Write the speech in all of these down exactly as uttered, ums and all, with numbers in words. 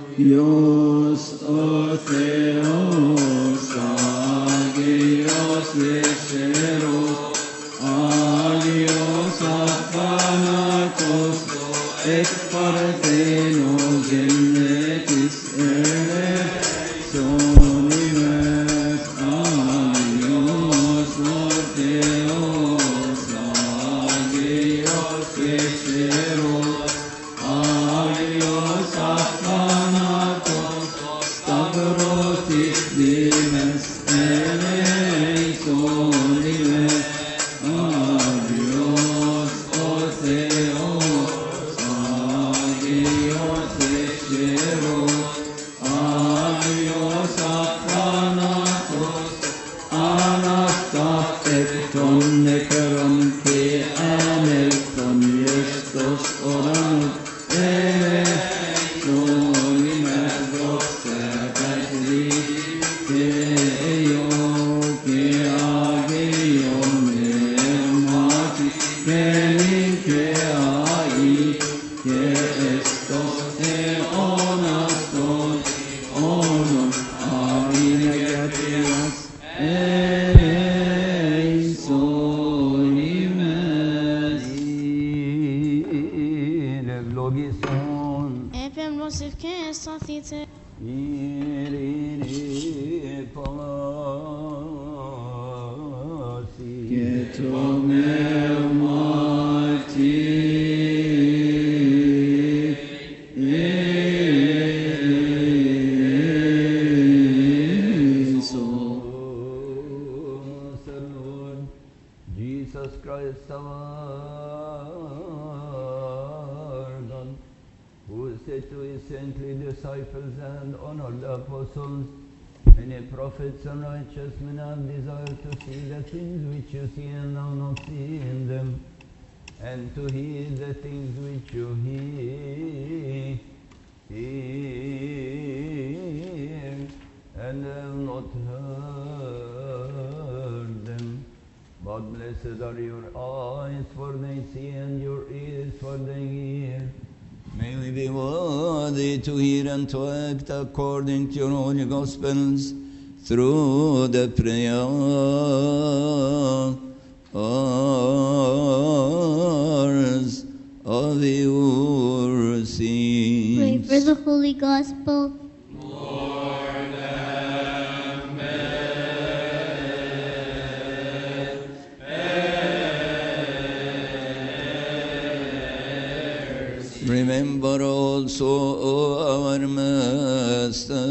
Ios o Theos, Agios Lecheros, Agios Athanatos, et Parthenos genetis eleisonimes, Agios o Theos, Agios Lecheros, Agios Athanatos, Stavrotis Dimes eleisonimes, Agios o Theos, Agios Lecheros, Agios Athanatos, Anastafekton Nekaron Ke Amelton Yestos Oranut eleisonimes, Doxepatri Ke Eo Ke Agion Nemati Kenin Ke Ai Ke Estos Eonaston Onon Aminegatias eleisonimes. Ευλογήσον Επέμ και σταθείτε. ειρήνη πάση Και το μεύματι Lord Jesus Christ our God, who said to his saintly disciples and honored apostles, many prophets and righteous men have desired to see the things which you see and now not seeing them, and to hear the things which you hear, hear and have not heard them. But blessed are your eyes, for they see, and your ears, for they hear. May we be worthy to hear and to act according to your holy gospels, through the prayers of your Pray saints. for the Holy Gospel. Remember also our Master,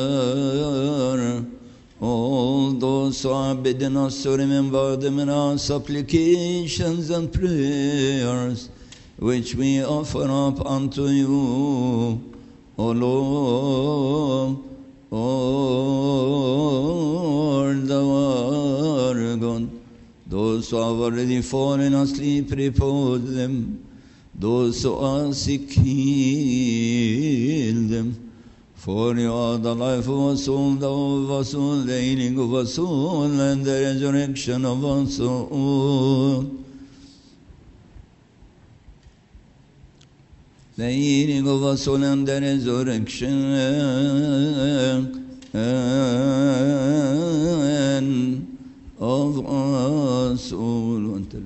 all those who are bidden us to remember them in our supplications and prayers, which we offer up unto you, O Lord, O Lord our God. Those who have already fallen asleep, repose them. Those who are sick, heal them. For you are the life of us all, the hope of us all, the healing of us all, and the resurrection of us all. The healing of us all and the resurrection of us all.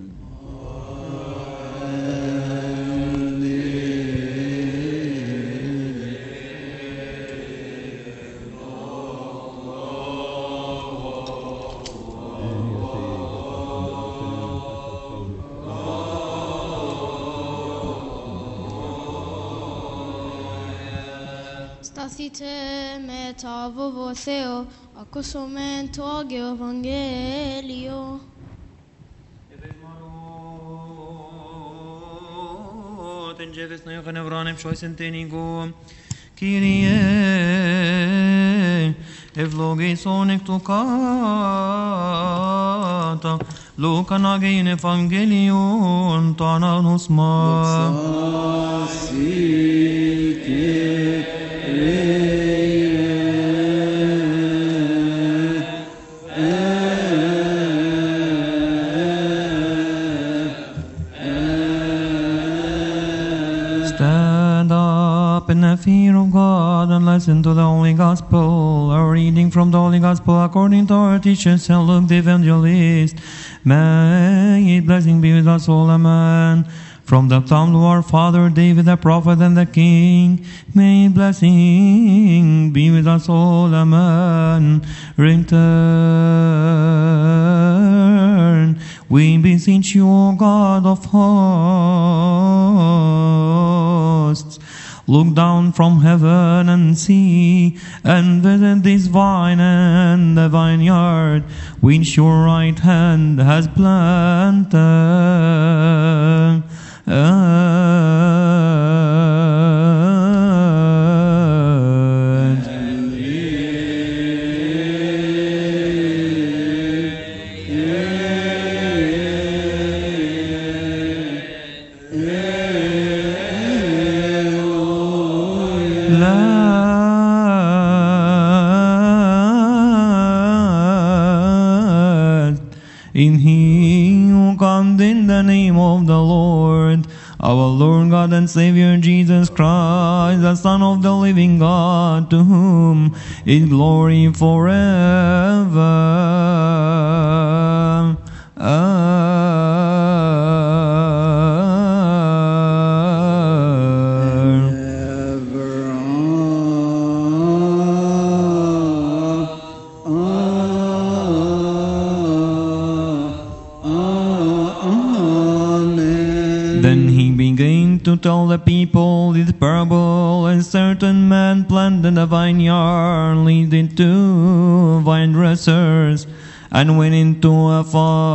Σταθείτε με τα βόβο Θεό, ακούσομεν το Άγιο Ευαγγέλιο. Την τζέβες να είχαν ευρώνευ σώισεν τενικό. Κύριε, ευλογήσον εκ του κάτα, Λούκαν Αγίην Ευαγγέλιον το ανάγνωσμα. Stand up in the fear of God and listen to the Holy Gospel. A reading from the Holy Gospel according to our teacher Saint Luke the Evangelist. May His blessing be with us all, amen. From the Psalm of our father David the prophet and the king, may His blessing be with us all, amen. Return, we beseech you, O God of hosts. Look down from heaven and see, and visit this vine and the vineyard, which your right hand has planted. In He who comes in the name of the Lord, our Lord God and Savior Jesus Christ, the Son of the living God, to whom is glory forever. To tell the people this parable, a certain man planted a vineyard, leased it to vine dressers, and went into a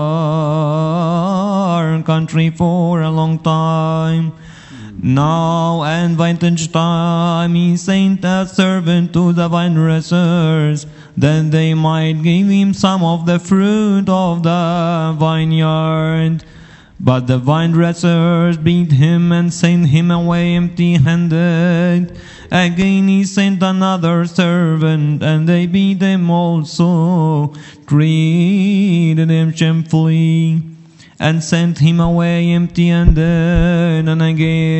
far country for a long time. Now at vintage time he sent a servant to the vine dressers, that they might give him some of the fruit of the vineyard. But the vine dressers beat him and sent him away empty-handed. Again he sent another servant, and they beat him also, treated him shamefully, and sent him away empty-handed. And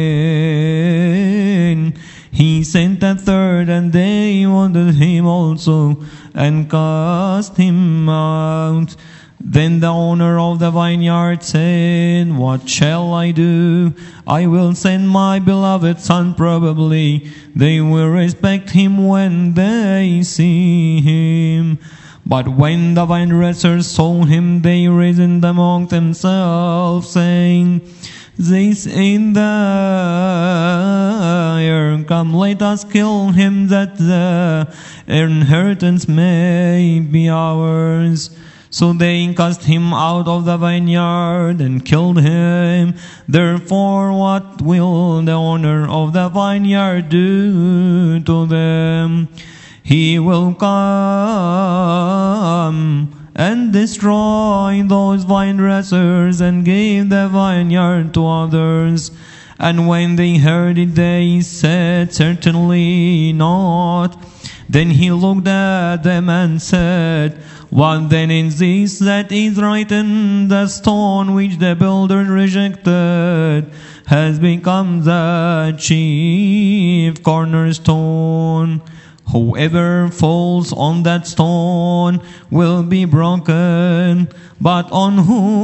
again he sent a third, and they wanted him also, and cast him out. Then the owner of the vineyard said, "What shall I do? I will send my beloved son, probably they will respect him when they see him." But when the vine dressers saw him, they reasoned among themselves, saying, "This is the heir. Come, let us kill him, that the inheritance may be ours." So they cast him out of the vineyard and killed him. Therefore, what will the owner of the vineyard do to them? He will come and destroy those vine dressers and give the vineyard to others. And when they heard it, they said, "Certainly not." Then he looked at them and said, "What then is this that is written? The stone which the builders rejected has become the chief cornerstone. Whoever falls on that stone will be broken, but on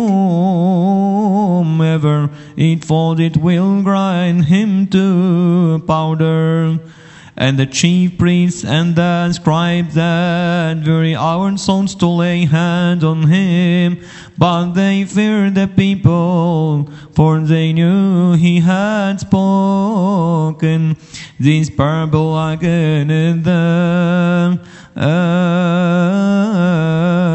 whomever it falls, it will grind him to powder." And the chief priests and the scribes that very hour sought to lay hands on him, but they feared the people, for they knew he had spoken this parable against them. Uh,